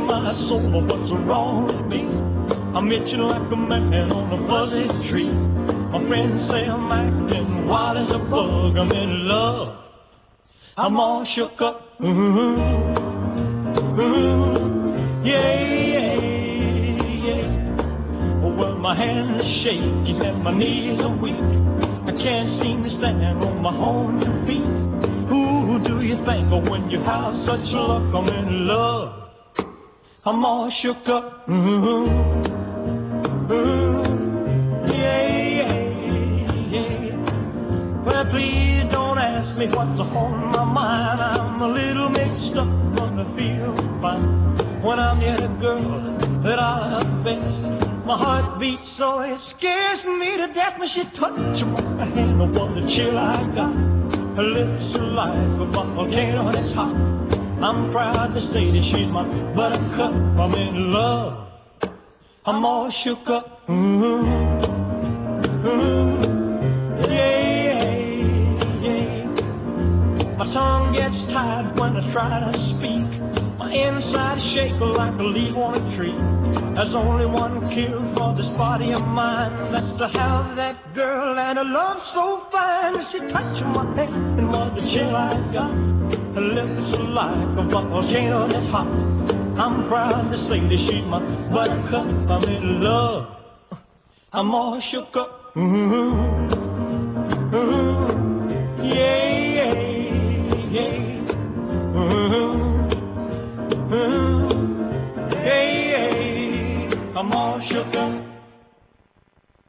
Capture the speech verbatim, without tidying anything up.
my soul, what's wrong with me? I'm itching like a man on a fuzzy tree. My friends say I'm acting wild as a bug. I'm in love. I'm all shook up. Mm-hmm. Mm-hmm. Yeah, yeah, yeah. Well, my hands are shaking and my knees are weak. I can't seem to stand on my own two feet. Who do you think of when you have such luck? I'm in love. I'm all shook up. Mm-hmm. Mm-hmm. Yeah, yeah, yeah. Well, please don't ask me what's on my mind. I'm a little mixed up, but I feel fine when I'm near the girl that I love best. My heart beats so it scares me to death when she touches my hand. Oh, what a chill I got. Her lips are like a volcano that's hot. I'm proud to say that she's my buttercup. I'm in love. I'm all shook up. Mm-hmm. Mm-hmm. Yeah, yeah. My tongue gets tired when I try to speak. My inside shake like a leaf on a tree. There's only one cure for this body of mine. That's to have that girl and a love so fine. She touched my hand and what the chill I got. Her lips are like a volcano that's hot. I'm proud to say that she's my buttercup. I'm in love. I'm all shook up. Mm-hmm. Mm-hmm. Yeah, yeah, yeah. Mm-hmm. Mm-hmm. Yeah, yeah. I'm all shook up.